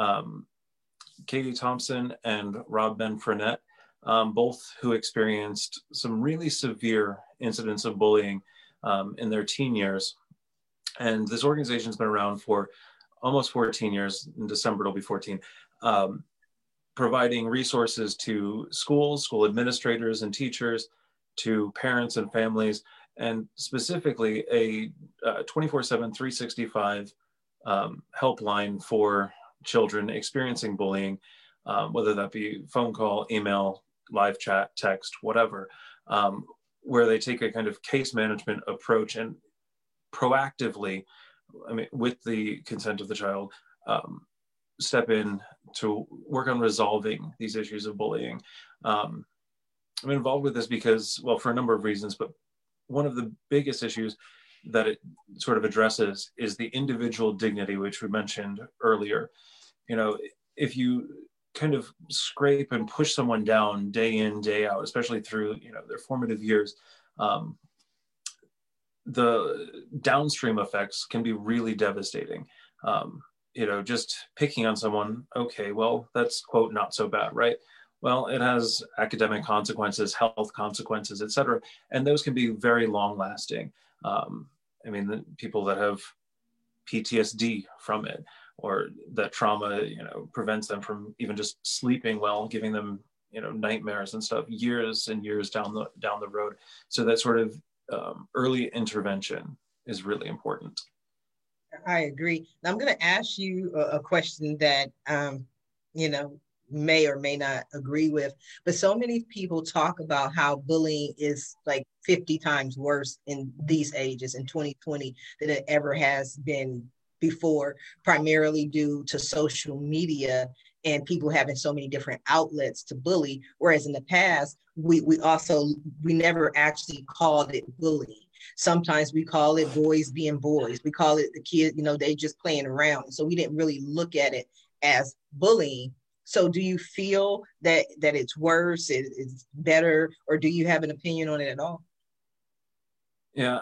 Katie Thompson and Rob Ben-Frenette, both who experienced some really severe incidents of bullying in their teen years. And this organization's been around for almost 14 years. In December, it'll be 14, providing resources to schools, school administrators and teachers, to parents and families, and specifically a 24/7, 365 helpline for children experiencing bullying, whether that be phone call, email, live chat, text, whatever, where they take a kind of case management approach and proactively, with the consent of the child, step in to work on resolving these issues of bullying. I'm involved with this because, well, for a number of reasons, but one of the biggest issues that it sort of addresses is the individual dignity, which we mentioned earlier. If you kind of scrape and push someone down day in, day out, especially through, their formative years, the downstream effects can be really devastating. Just picking on someone, okay, well, that's, quote, not so bad, right? Well, it has academic consequences, health consequences, et cetera, and those can be very long lasting. The people that have PTSD from it, or that trauma, prevents them from even just sleeping well, giving them, nightmares and stuff, years and years down the road. So that sort of early intervention is really important. I agree. Now I'm going to ask you a question that, may or may not agree with, but so many people talk about how bullying is like 50 times worse in these ages in 2020 than it ever has been before, primarily due to social media and people having so many different outlets to bully. Whereas in the past, we never actually called it bullying. Sometimes we call it boys being boys. We call it the kids, they just playing around. So we didn't really look at it as bullying. So do you feel that it's worse, it's better, or do you have an opinion on it at all? Yeah,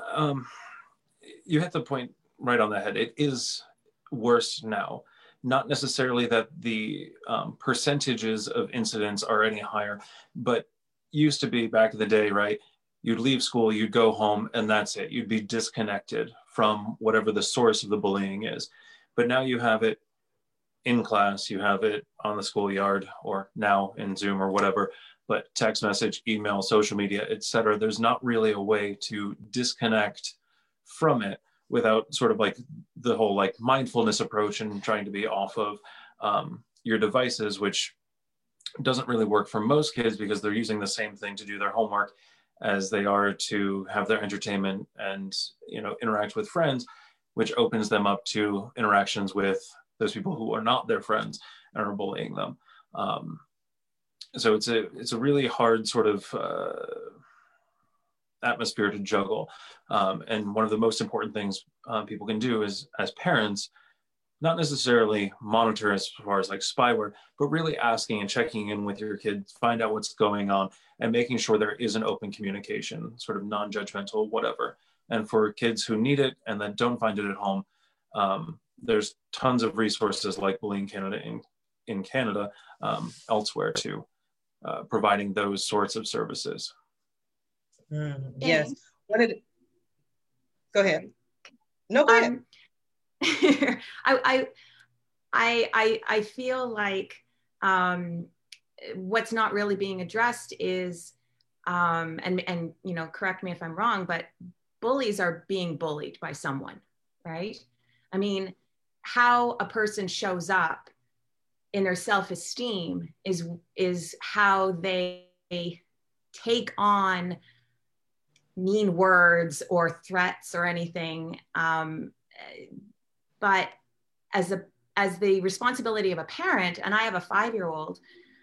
you hit the point right on the head. It is worse now. Not necessarily that the percentages of incidents are any higher, but used to be back in the day, right? You'd leave school, you'd go home, and that's it. You'd be disconnected from whatever the source of the bullying is. But now you have it in class, you have it on the schoolyard, or now in Zoom or whatever, but text message, email, social media, etc. There's not really a way to disconnect from it without sort of like the whole like mindfulness approach and trying to be off of your devices, which doesn't really work for most kids because they're using the same thing to do their homework as they are to have their entertainment and, interact with friends, which opens them up to interactions with those people who are not their friends and are bullying them. So it's a really hard sort of atmosphere to juggle. And one of the most important things people can do is, as parents, not necessarily monitor as far as like spyware, but really asking and checking in with your kids, find out what's going on, and making sure there is an open communication, sort of non-judgmental, whatever. And for kids who need it and then don't find it at home, there's tons of resources like Bullying Canada in Canada, elsewhere too, providing those sorts of services. Yes. Go ahead. No, go ahead. I feel like what's not really being addressed is, and correct me if I'm wrong, but bullies are being bullied by someone, right? I mean, how a person shows up in their self-esteem is how they take on mean words or threats or anything. But as the responsibility of a parent, and I have a 5-year-old,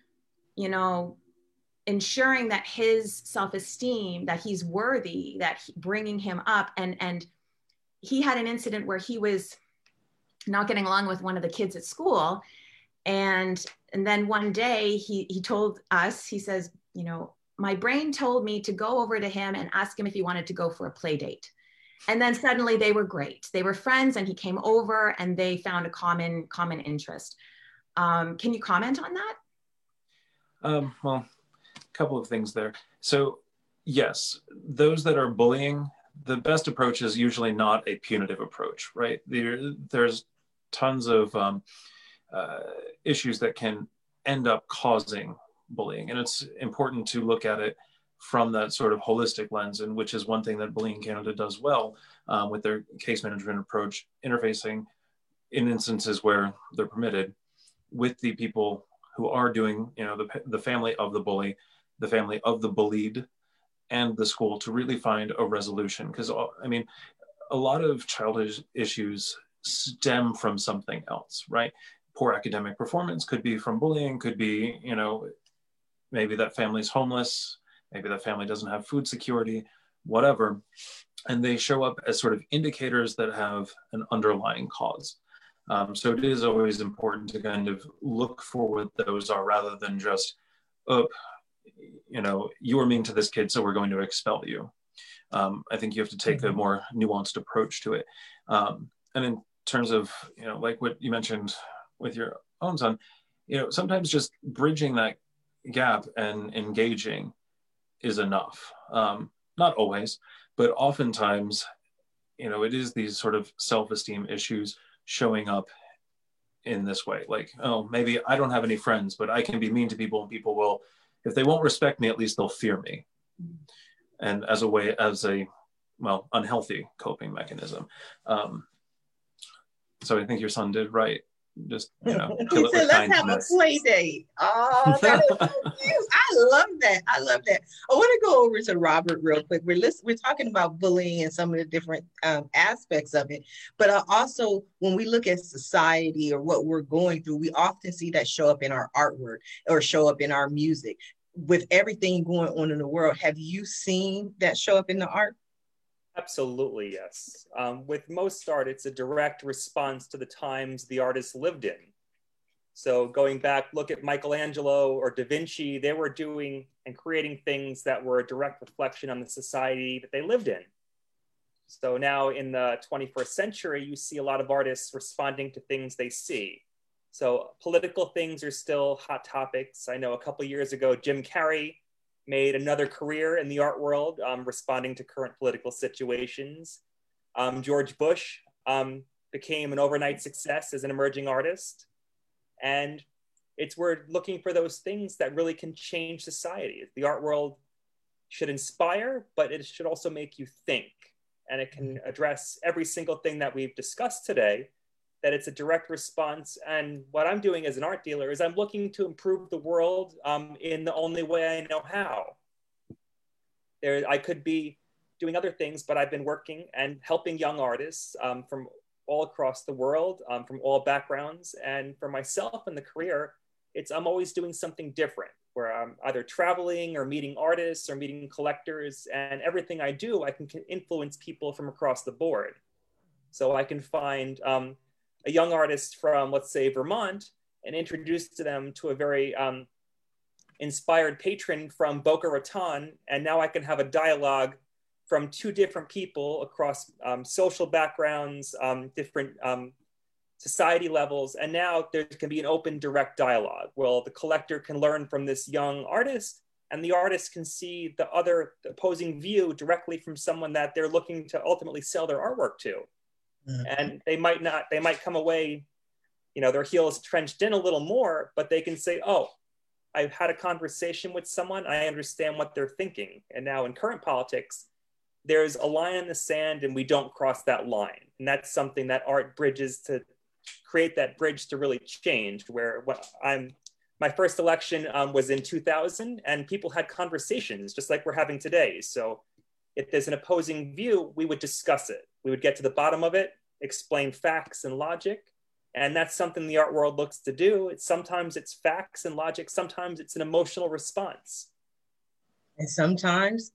ensuring that his self-esteem, that he's worthy, bringing him up, and he had an incident where he was not getting along with one of the kids at school, and then one day he told us, he says, my brain told me to go over to him and ask him if he wanted to go for a play date. And then suddenly they were great. They were friends, and he came over and they found a common interest. Can you comment on that? Well, a couple of things there. So yes, those that are bullying, the best approach is usually not a punitive approach, right? There's tons of issues that can end up causing bullying. And it's important to look at it from that sort of holistic lens, and which is one thing that Bullying Canada does well with their case management approach, interfacing in instances where they're permitted with the people who are doing, the family of the bully, the family of the bullied, and the school to really find a resolution. Because, I mean, a lot of childhood issues stem from something else, right? Poor academic performance could be from bullying, could be, maybe that family's homeless, maybe that family doesn't have food security, whatever. And they show up as sort of indicators that have an underlying cause. So it is always important to kind of look for what those are, rather than just, you were mean to this kid, so we're going to expel you. I think you have to take a more nuanced approach to it. And in terms of, like what you mentioned with your own son, sometimes just bridging that gap and engaging is enough. Not always, but oftentimes, it is these sort of self-esteem issues showing up in this way. Like, oh, maybe I don't have any friends, but I can be mean to people, and people will, if they won't respect me, at least they'll fear me. And as a unhealthy coping mechanism. So I think your son did right just, you know, He kill it said, with let's have a kindness. play date. Oh, that is so cute. I love that. I love that. I want to go over to Robert real quick. We're talking about bullying and some of the different aspects of it. But also, when we look at society or what we're going through, we often see that show up in our artwork or show up in our music. With everything going on in the world, have you seen that show up in the art? Absolutely, yes. With most art, it's a direct response to the times the artist lived in. So going back, look at Michelangelo or Da Vinci, they were doing and creating things that were a direct reflection on the society that they lived in. So now in the 21st century, you see a lot of artists responding to things they see. So political things are still hot topics. I know a couple years ago, Jim Carrey made another career in the art world, responding to current political situations. George Bush became an overnight success as an emerging artist. And we're looking for those things that really can change society. The art world should inspire, but it should also make you think. And it can address every single thing that we've discussed today, that it's a direct response. And what I'm doing as an art dealer is I'm looking to improve the world in the only way I know how. I could be doing other things, but I've been working and helping young artists from all across the world, from all backgrounds. And for myself in the career, I'm always doing something different, where I'm either traveling or meeting artists or meeting collectors, and everything I do, I can influence people from across the board. So I can find a young artist from, let's say, Vermont, and introduce them to a very inspired patron from Boca Raton. And now I can have a dialogue from two different people across social backgrounds, different society levels. And now there can be an open, direct dialogue. Well, the collector can learn from this young artist, and the artist can see the opposing view directly from someone that they're looking to ultimately sell their artwork to. And they might come away, their heels trenched in a little more, but they can say, oh, I've had a conversation with someone, I understand what they're thinking. And now in current politics, there's a line in the sand and we don't cross that line. And that's something that art bridges to create that bridge to really change, where my first election was in 2000, and people had conversations just like we're having today. So if there's an opposing view, we would discuss it. We would get to the bottom of it, explain facts and logic. And that's something the art world looks to do. Sometimes it's facts and logic. Sometimes it's an emotional response. And sometimes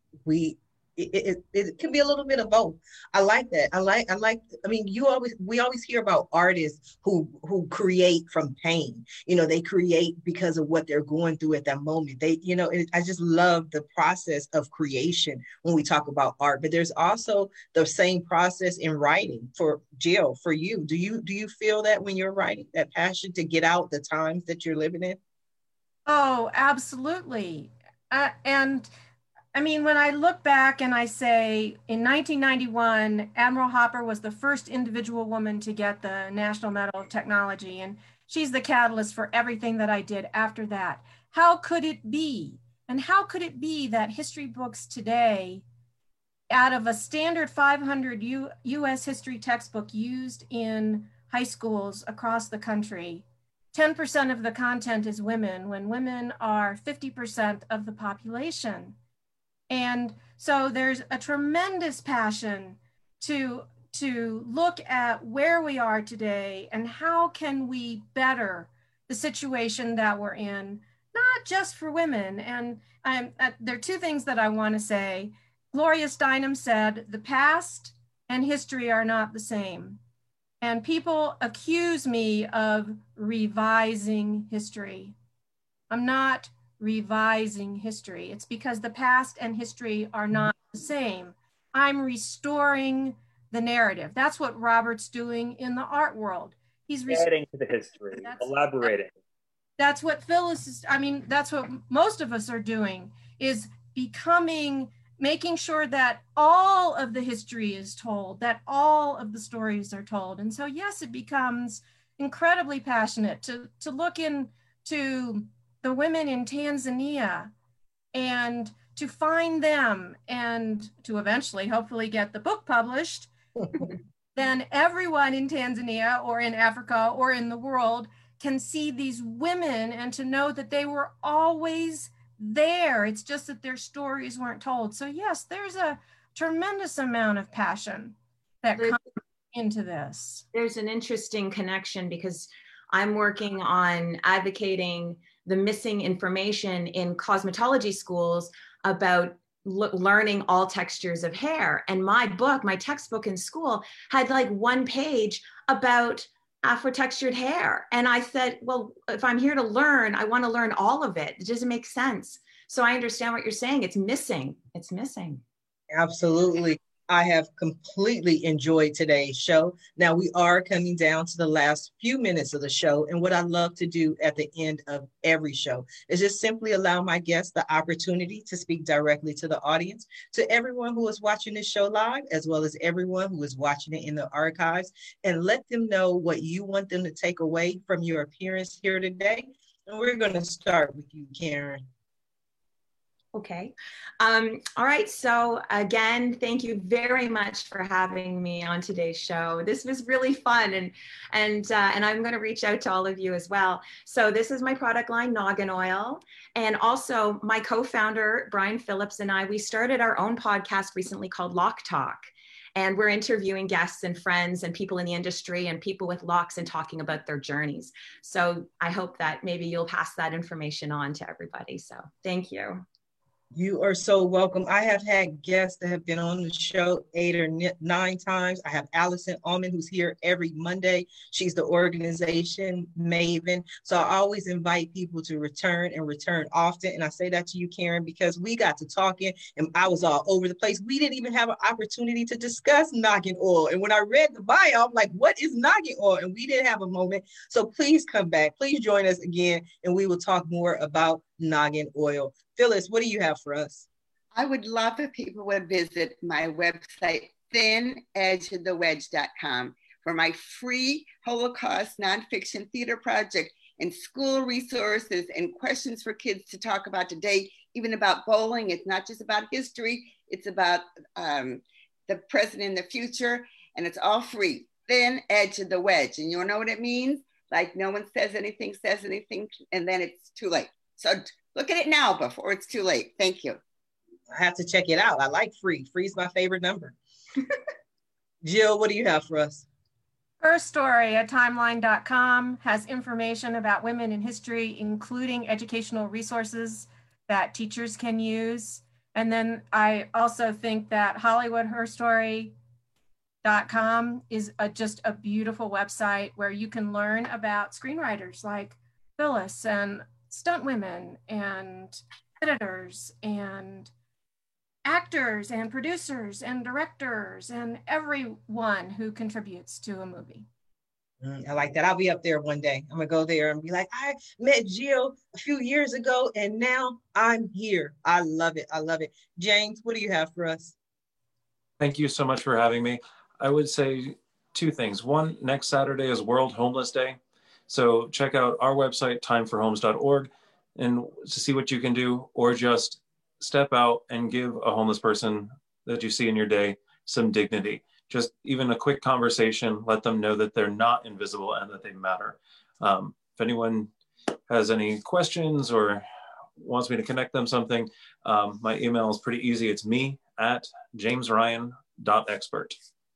it can be a little bit of both. I like that. I mean, we always hear about artists who create from pain. They create because of what they're going through at that moment. I just love the process of creation when we talk about art. But there's also the same process in writing. For Jill, for you, do you feel that when you're writing, that passion to get out the times that you're living in? Oh, absolutely. And I mean, when I look back and I say in 1991, Admiral Hopper was the first individual woman to get the National Medal of Technology, and she's the catalyst for everything that I did after that. How could it be? And how could it be that history books today, out of a standard 500 US history textbook used in high schools across the country, 10% of the content is women, when women are 50% of the population? And so there's a tremendous passion to look at where we are today and how can we better the situation that we're in, not just for women. And there are two things that I want to say. Gloria Steinem said, the past and history are not the same. And people accuse me of revising history. I'm not revising history. It's because the past and history are not the same. I'm restoring the narrative. That's what Robert's doing in the art world. He's adding to the history, elaborating. That's what Phyllis is, that's what most of us are doing, is making sure that all of the history is told, that all of the stories are told. And so yes, it becomes incredibly passionate to look into the women in Tanzania and to find them and to eventually hopefully get the book published. then everyone in Tanzania or in Africa or in the world can see these women and to know that they were always there. It's just that their stories weren't told. So yes, there's a tremendous amount of passion that comes into this. There's an interesting connection because I'm working on advocating the missing information in cosmetology schools about learning all textures of hair. And my textbook in school had like one page about Afro-textured hair. And I said, well, if I'm here to learn, I want to learn all of it. It doesn't make sense. So I understand what you're saying. It's missing. It's missing. Absolutely. I have completely enjoyed today's show. Now we are coming down to the last few minutes of the show. And what I love to do at the end of every show is just simply allow my guests the opportunity to speak directly to the audience, to everyone who is watching this show live, as well as everyone who is watching it in the archives, and let them know what you want them to take away from your appearance here today. And we're going to start with you, Karen. Okay. All right. So again, thank you very much for having me on today's show. This was really fun, and I'm going to reach out to all of you as well. So this is my product line, Noggin Oil, and also my co-founder Brian Phillips and I. We started our own podcast recently called Lock Talk, and we're interviewing guests and friends and people in the industry and people with locks and talking about their journeys. So I hope that maybe you'll pass that information on to everybody. So thank you. You are so welcome. I have had guests that have been on the show 8 or 9 times. I have Allison Allman, who's here every Monday. She's the organization maven. So I always invite people to return and return often. And I say that to you, Karen, because we got to talking and I was all over the place. We didn't even have an opportunity to discuss noggin oil. And when I read the bio, I'm like, what is noggin oil? And we didn't have a moment. So please come back. Please join us again. And we will talk more about noggin oil. Phyllis, what do you have for us? I would love if people would visit my website, thinedgeofthewedge.com, for my free Holocaust nonfiction theater project and school resources and questions for kids to talk about today, even about bowling. It's not just about history, it's about the present and the future, and it's all free. Thin Edge of the Wedge. And you know what it means? Like no one says anything, and then it's too late. So look at it now before it's too late. Thank you. I have to check it out. I like free. Free's my favorite number. Jill, what do you have for us? Her Story at timeline.com has information about women in history, including educational resources that teachers can use. And then I also think that HollywoodHerStory.com is just a beautiful website where you can learn about screenwriters like Phyllis and stunt women and editors and actors and producers and directors and everyone who contributes to a movie. I like that. I'll be up there one day. I'm gonna go there and be like, I met Jill a few years ago and now I'm here. I love it. I love it. James, what do you have for us? Thank you so much for having me. I would say 2 things. One, next Saturday is World Homeless Day. So check out our website, timeforhomes.org, and to see what you can do, or just step out and give a homeless person that you see in your day some dignity. Just even a quick conversation, let them know that they're not invisible and that they matter. If anyone has any questions or wants me to connect them something, my email is pretty easy. It's me@jamesryan.expert.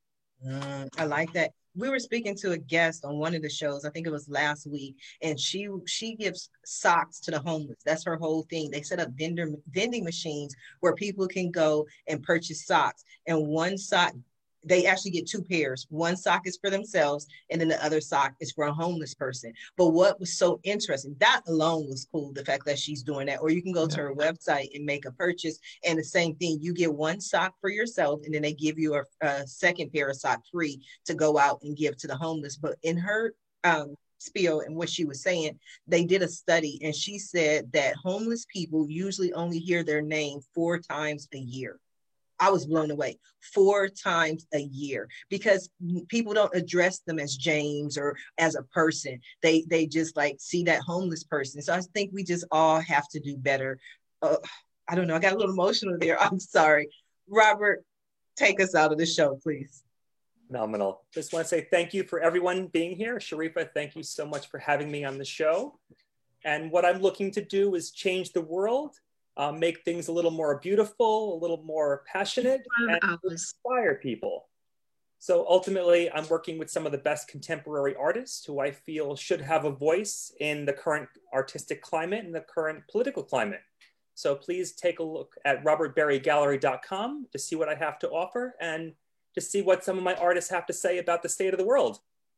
I like that. We were speaking to a guest on one of the shows, I think it was last week, and she gives socks to the homeless. That's her whole thing. They set up vending machines where people can go and purchase socks. And one sock, they actually get 2 pairs. One sock is for themselves, and then the other sock is for a homeless person. But what was so interesting, that alone was cool, the fact that she's doing that. Or you can go to her website and make a purchase, and the same thing, you get one sock for yourself, and then they give you a second pair of socks free to go out and give to the homeless. But in her spiel and what she was saying, they did a study, and she said that homeless people usually only hear their name 4 times a year. I was blown away. 4 times a year, because people don't address them as James or as a person. They just like see that homeless person. So I think we just all have to do better. I don't know. I got a little emotional there. I'm sorry. Robert, take us out of the show, please. Phenomenal. Just want to say thank you for everyone being here. Sharifa, thank you so much for having me on the show. And what I'm looking to do is change the world, make things a little more beautiful, a little more passionate, and inspire people. So ultimately, I'm working with some of the best contemporary artists who I feel should have a voice in the current artistic climate and the current political climate. So please take a look at robertberrygallery.com to see what I have to offer and to see what some of my artists have to say about the state of the world.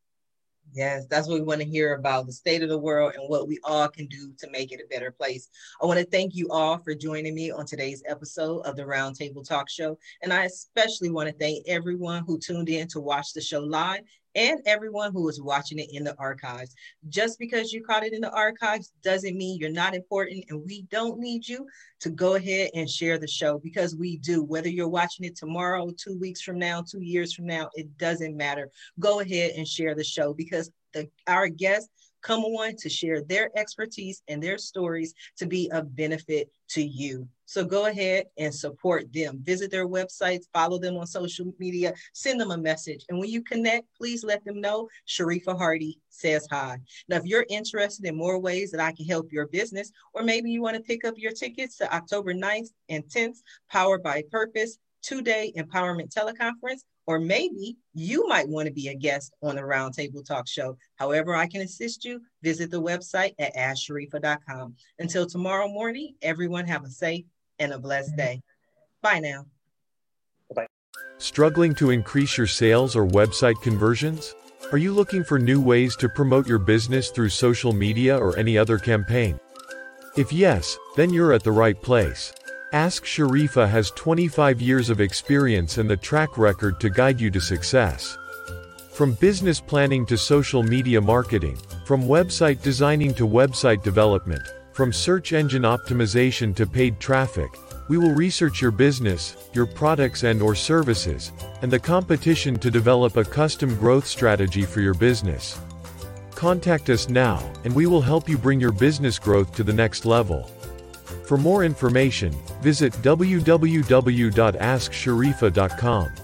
Yes, that's what we want to hear about, the state of the world and what we all can do to make it a better place. I want to thank you all for joining me on today's episode of the Roundtable Talk Show. And I especially want to thank everyone who tuned in to watch the show live and everyone who is watching it in the archives. Just because you caught it in the archives doesn't mean you're not important, and we don't need you to go ahead and share the show, because we do. Whether you're watching it tomorrow, 2 weeks from now, 2 years from now, it doesn't matter. Go ahead and share the show, because our guests come on to share their expertise and their stories to be of benefit to you. So go ahead and support them. Visit their websites, follow them on social media, send them a message. And when you connect, please let them know Sharifa Hardy says hi. Now, if you're interested in more ways that I can help your business, or maybe you want to pick up your tickets to October 9th and 10th, Powered by Purpose, 2-day empowerment teleconference, or maybe you might want to be a guest on the Roundtable Talk Show. However I can assist you, visit the website at asksharifa.com. Until tomorrow morning, everyone have a safe and a blessed day. Bye now. Bye. Struggling to increase your sales or website conversions? Are you looking for new ways to promote your business through social media or any other campaign? If yes, then you're at the right place. Ask Sharifa has 25 years of experience and the track record to guide you to success. From business planning to social media marketing, from website designing to website development, from search engine optimization to paid traffic, we will research your business, your products and/or services, and the competition to develop a custom growth strategy for your business. Contact us now, and we will help you bring your business growth to the next level. For more information, visit www.asksharifa.com.